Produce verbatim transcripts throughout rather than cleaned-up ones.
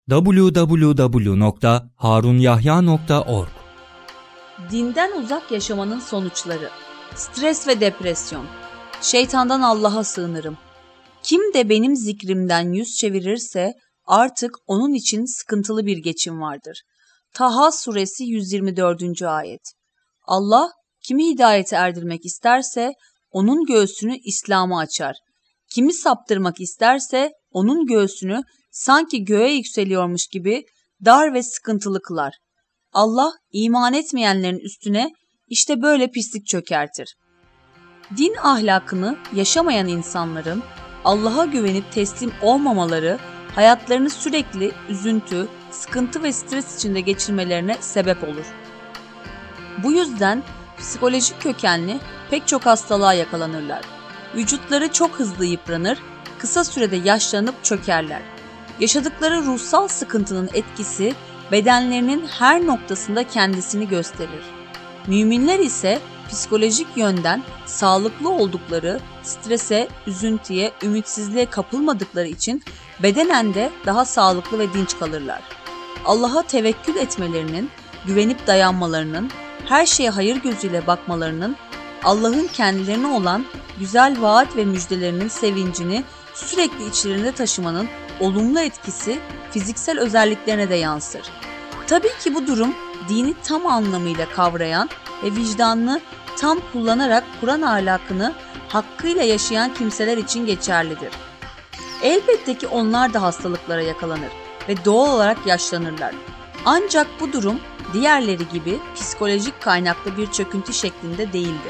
double-u double-u double-u nokta harun yahya nokta org. Dinden uzak yaşamanın sonuçları. Stres ve depresyon. Şeytandan Allah'a sığınırım. Kim de benim zikrimden yüz çevirirse artık onun için sıkıntılı bir geçim vardır. Taha suresi yüz yirmi dördüncü ayet. Allah kimi hidayete erdirmek isterse onun göğsünü İslam'a açar. Kimi saptırmak isterse onun göğsünü sanki göğe yükseliyormuş gibi dar ve sıkıntılı kılar. Allah iman etmeyenlerin üstüne işte böyle pislik çökertir. Din ahlakını yaşamayan insanların Allah'a güvenip teslim olmamaları hayatlarını sürekli üzüntü, sıkıntı ve stres içinde geçirmelerine sebep olur. Bu yüzden psikolojik kökenli pek çok hastalığa yakalanırlar. Vücutları çok hızlı yıpranır, kısa sürede yaşlanıp çökerler. Yaşadıkları ruhsal sıkıntının etkisi bedenlerinin her noktasında kendisini gösterir. Müminler ise psikolojik yönden sağlıklı oldukları, strese, üzüntüye, ümitsizliğe kapılmadıkları için bedenen de daha sağlıklı ve dinç kalırlar. Allah'a tevekkül etmelerinin, güvenip dayanmalarının, her şeye hayır gözüyle bakmalarının, Allah'ın kendilerine olan güzel vaat ve müjdelerinin sevincini sürekli içlerinde taşımanın olumlu etkisi fiziksel özelliklerine de yansır. Tabii ki bu durum dini tam anlamıyla kavrayan ve vicdanını tam kullanarak Kur'an ahlakını hakkıyla yaşayan kimseler için geçerlidir. Elbette ki onlar da hastalıklara yakalanır ve doğal olarak yaşlanırlar. Ancak bu durum diğerleri gibi psikolojik kaynaklı bir çöküntü şeklinde değildir.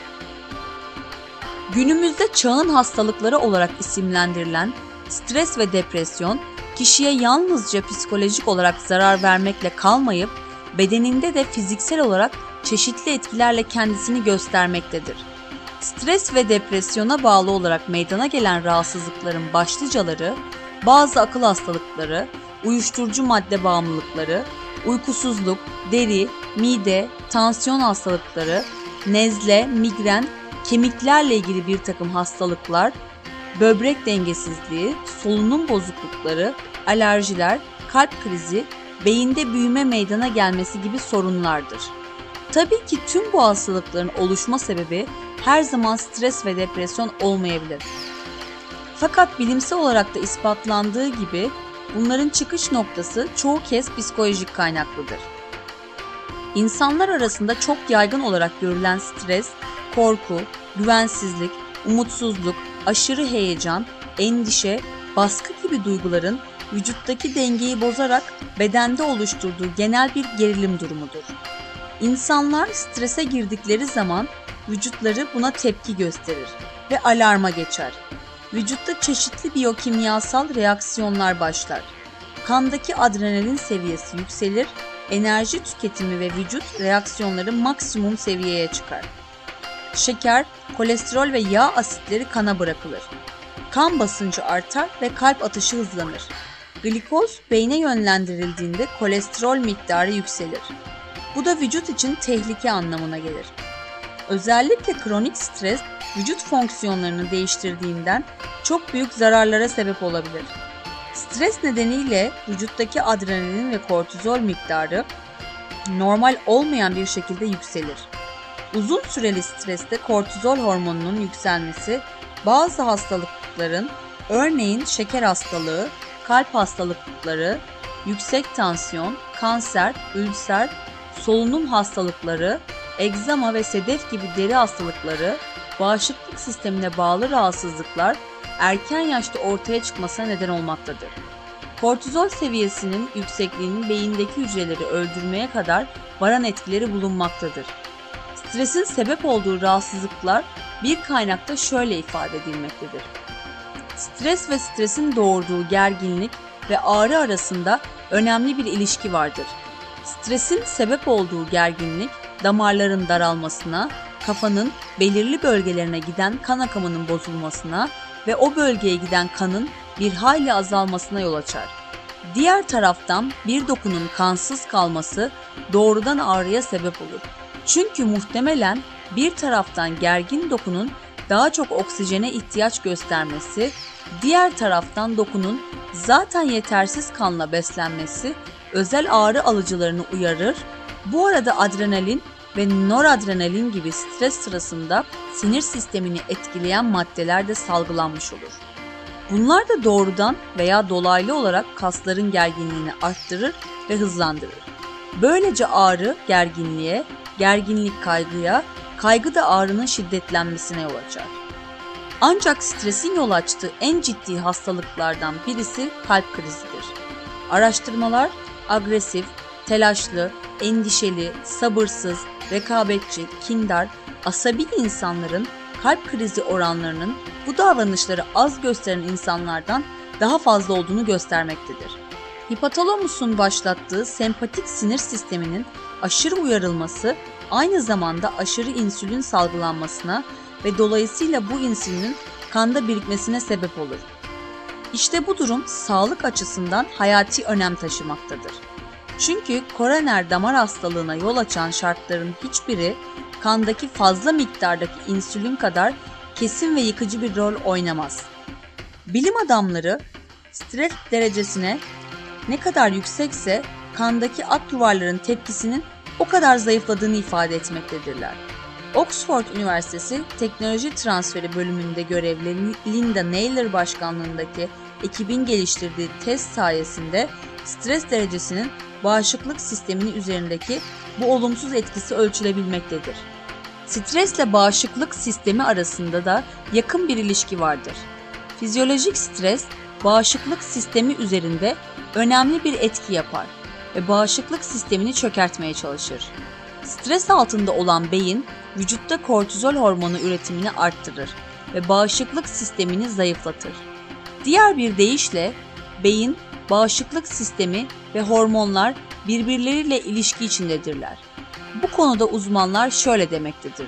Günümüzde çağın hastalıkları olarak isimlendirilen stres ve depresyon, kişiye yalnızca psikolojik olarak zarar vermekle kalmayıp bedeninde de fiziksel olarak çeşitli etkilerle kendisini göstermektedir. Stres ve depresyona bağlı olarak meydana gelen rahatsızlıkların başlıcaları, bazı akıl hastalıkları, uyuşturucu madde bağımlılıkları, uykusuzluk, deri, mide, tansiyon hastalıkları, nezle, migren, kemiklerle ilgili bir takım hastalıklar, böbrek dengesizliği, solunum bozuklukları, alerjiler, kalp krizi, beyinde büyüme meydana gelmesi gibi sorunlardır. Tabii ki tüm bu hastalıkların oluşma sebebi her zaman stres ve depresyon olmayabilir. Fakat bilimsel olarak da ispatlandığı gibi bunların çıkış noktası çoğu kez psikolojik kaynaklıdır. İnsanlar arasında çok yaygın olarak görülen stres, korku, güvensizlik, umutsuzluk, aşırı heyecan, endişe, baskı gibi duyguların vücuttaki dengeyi bozarak bedende oluşturduğu genel bir gerilim durumudur. İnsanlar strese girdikleri zaman vücutları buna tepki gösterir ve alarma geçer. Vücutta çeşitli biyokimyasal reaksiyonlar başlar. Kandaki adrenalin seviyesi yükselir, enerji tüketimi ve vücut reaksiyonları maksimum seviyeye çıkar. Şeker, kolesterol ve yağ asitleri kana bırakılır. Kan basıncı artar ve kalp atışı hızlanır. Glikoz beyne yönlendirildiğinde kolesterol miktarı yükselir. Bu da vücut için tehlike anlamına gelir. Özellikle kronik stres vücut fonksiyonlarını değiştirdiğinden çok büyük zararlara sebep olabilir. Stres nedeniyle vücuttaki adrenalin ve kortizol miktarı normal olmayan bir şekilde yükselir. Uzun süreli streste kortizol hormonunun yükselmesi bazı hastalıkların, örneğin şeker hastalığı, kalp hastalıkları, yüksek tansiyon, kanser, ülser, solunum hastalıkları, egzama ve sedef gibi deri hastalıkları, bağışıklık sistemine bağlı rahatsızlıklar erken yaşta ortaya çıkmasına neden olmaktadır. Kortizol seviyesinin yüksekliğinin beyindeki hücreleri öldürmeye kadar varan etkileri bulunmaktadır. Stresin sebep olduğu rahatsızlıklar bir kaynakta şöyle ifade edilmektedir. Stres ve stresin doğurduğu gerginlik ve ağrı arasında önemli bir ilişki vardır. Stresin sebep olduğu gerginlik, damarların daralmasına, kafanın belirli bölgelerine giden kan akımının bozulmasına ve o bölgeye giden kanın bir hayli azalmasına yol açar. Diğer taraftan bir dokunun kansız kalması doğrudan ağrıya sebep olur. Çünkü muhtemelen bir taraftan gergin dokunun daha çok oksijene ihtiyaç göstermesi, diğer taraftan dokunun Zaten yetersiz kanla beslenmesi özel ağrı alıcılarını uyarır. Bu arada adrenalin ve noradrenalin gibi stres sırasında sinir sistemini etkileyen maddeler de salgılanmış olur. Bunlar da doğrudan veya dolaylı olarak kasların gerginliğini arttırır ve hızlandırır. Böylece ağrı gerginliğe, gerginlik kaygıya, kaygı da ağrının şiddetlenmesine yol açar. Ancak stresin yol açtığı en ciddi hastalıklardan birisi kalp krizidir. Araştırmalar agresif, telaşlı, endişeli, sabırsız, rekabetçi, kindar, asabi insanların kalp krizi oranlarının bu davranışları az gösteren insanlardan daha fazla olduğunu göstermektedir. Hipotalamusun başlattığı sempatik sinir sisteminin aşırı uyarılması aynı zamanda aşırı insülin salgılanmasına ve dolayısıyla bu insülinin kanda birikmesine sebep olur. İşte bu durum sağlık açısından hayati önem taşımaktadır. Çünkü koroner damar hastalığına yol açan şartların hiçbiri kandaki fazla miktardaki insülin kadar kesin ve yıkıcı bir rol oynamaz. Bilim adamları stres derecesine ne kadar yüksekse kandaki ak yuvarların tepkisinin o kadar zayıfladığını ifade etmektedirler. Oxford Üniversitesi Teknoloji Transferi bölümünde görevli Linda Naylor başkanlığındaki ekibin geliştirdiği test sayesinde stres derecesinin bağışıklık sistemini üzerindeki bu olumsuz etkisi ölçülebilmektedir. Stresle bağışıklık sistemi arasında da yakın bir ilişki vardır. Fizyolojik stres, bağışıklık sistemi üzerinde önemli bir etki yapar ve bağışıklık sistemini çökertmeye çalışır. Stres altında olan beyin, vücutta kortizol hormonu üretimini arttırır ve bağışıklık sistemini zayıflatır. Diğer bir deyişle, beyin, bağışıklık sistemi ve hormonlar birbirleriyle ilişki içindedirler. Bu konuda uzmanlar şöyle demektedir.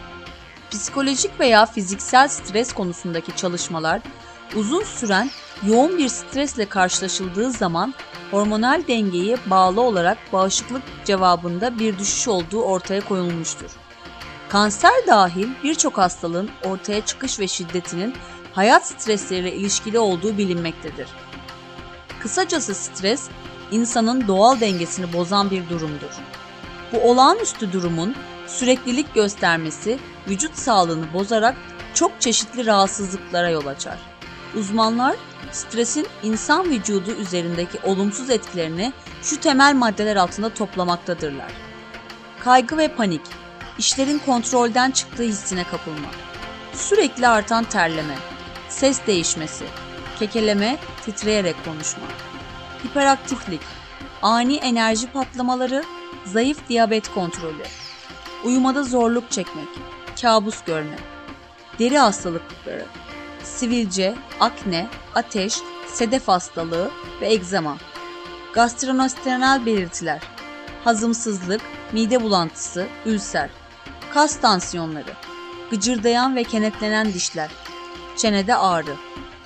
Psikolojik veya fiziksel stres konusundaki çalışmalar, uzun süren yoğun bir stresle karşılaşıldığı zaman hormonal dengeye bağlı olarak bağışıklık cevabında bir düşüş olduğu ortaya koyulmuştur. Kanser dahil birçok hastalığın ortaya çıkış ve şiddetinin hayat stresleriyle ilişkili olduğu bilinmektedir. Kısacası stres, insanın doğal dengesini bozan bir durumdur. Bu olağanüstü durumun süreklilik göstermesi vücut sağlığını bozarak çok çeşitli rahatsızlıklara yol açar. Uzmanlar, stresin insan vücudu üzerindeki olumsuz etkilerini şu temel maddeler altında toplamaktadırlar. Kaygı ve panik, işlerin kontrolden çıktığı hissine kapılma, sürekli artan terleme, ses değişmesi, kekeleme, titreyerek konuşma, hiperaktiflik, ani enerji patlamaları, zayıf diyabet kontrolü, uyumada zorluk çekmek, kabus görme, deri hastalıkları, sivilce, akne, ateş, sedef hastalığı ve egzama, gastrointestinal belirtiler, hazımsızlık, mide bulantısı, ülser, kas tansiyonları, gıcırdayan ve kenetlenen dişler, çenede ağrı,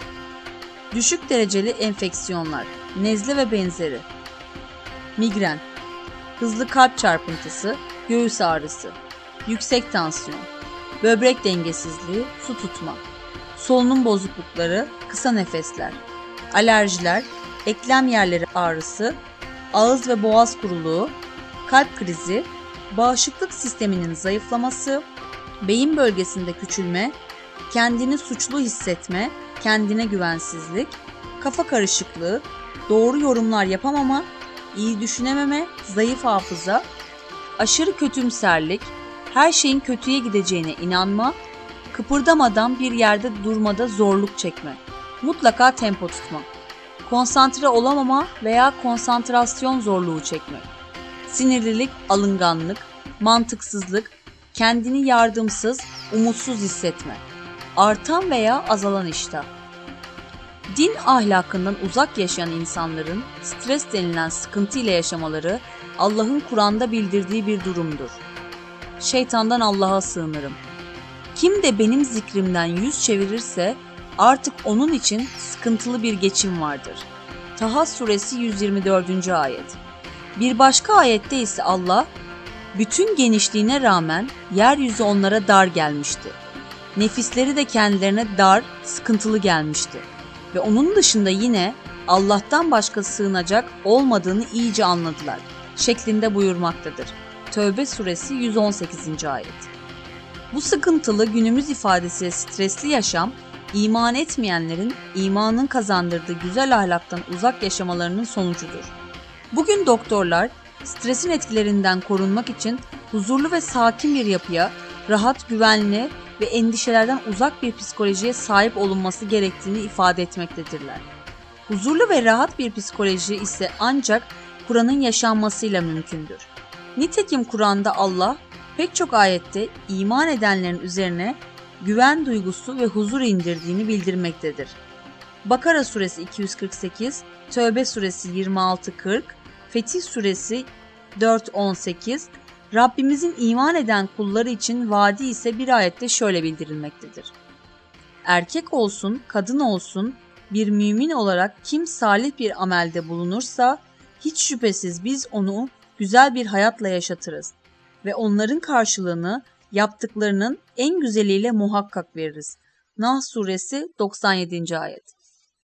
düşük dereceli enfeksiyonlar, nezle ve benzeri, migren, hızlı kalp çarpıntısı, göğüs ağrısı, yüksek tansiyon, böbrek dengesizliği, su tutma, solunum bozuklukları, kısa nefesler, alerjiler, eklem yerleri ağrısı, ağız ve boğaz kuruluğu, kalp krizi, bağışıklık sisteminin zayıflaması, beyin bölgesinde küçülme, kendini suçlu hissetme, kendine güvensizlik, kafa karışıklığı, doğru yorumlar yapamama, iyi düşünememe, zayıf hafıza, aşırı kötümserlik, her şeyin kötüye gideceğine inanma, kıpırdamadan bir yerde durmada zorluk çekme, mutlaka tempo tutma, konsantre olamama veya konsantrasyon zorluğu çekme, sinirlilik, alınganlık, mantıksızlık, kendini yardımsız, umutsuz hissetme, artan veya azalan iştah. Din ahlakından uzak yaşayan insanların stres denilen sıkıntı ile yaşamaları Allah'ın Kur'an'da bildirdiği bir durumdur. Şeytandan Allah'a sığınırım. Kim de benim zikrimden yüz çevirirse artık onun için sıkıntılı bir geçim vardır. Taha suresi yüz yirmi dördüncü ayet. Bir başka ayette ise Allah, bütün genişliğine rağmen yeryüzü onlara dar gelmişti. Nefisleri de kendilerine dar, sıkıntılı gelmişti. Ve onun dışında yine Allah'tan başka sığınacak olmadığını iyice anladılar şeklinde buyurmaktadır. Tevbe suresi yüz on sekizinci ayet. Bu sıkıntılı günümüz ifadesi stresli yaşam, iman etmeyenlerin imanın kazandırdığı güzel ahlaktan uzak yaşamalarının sonucudur. Bugün doktorlar stresin etkilerinden korunmak için huzurlu ve sakin bir yapıya, rahat, güvenli ve endişelerden uzak bir psikolojiye sahip olunması gerektiğini ifade etmektedirler. Huzurlu ve rahat bir psikoloji ise ancak Kur'an'ın yaşanmasıyla mümkündür. Nitekim Kur'an'da Allah pek çok ayette iman edenlerin üzerine güven duygusu ve huzur indirdiğini bildirmektedir. Bakara suresi iki yüz kırk sekiz, Tevbe suresi yirmi altı kırk, Fetih suresi dört on sekiz, Rabbimizin iman eden kulları için vaadi ise bir ayette şöyle bildirilmektedir. Erkek olsun, kadın olsun, bir mümin olarak kim salih bir amelde bulunursa, hiç şüphesiz biz onu güzel bir hayatla yaşatırız ve onların karşılığını yaptıklarının en güzeliyle muhakkak veririz. Nahl suresi doksan yedinci ayet.